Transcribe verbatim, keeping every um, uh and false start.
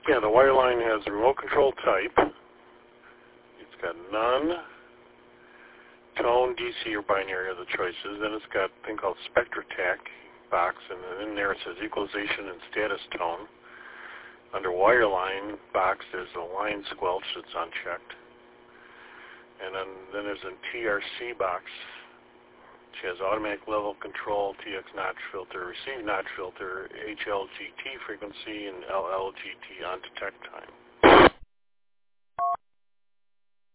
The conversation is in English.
Yeah, the wireline has the remote control type. It's got none, tone, D C, or binary are the choices. Then it's got a thing called SpectraTac box, and then in there it says equalization and status tone. Under wireline box, there's a line squelch that's unchecked. And then, then there's a T R C box. She has automatic level control, T X notch filter, receive notch filter, H L G T frequency, and L L G T on detect time.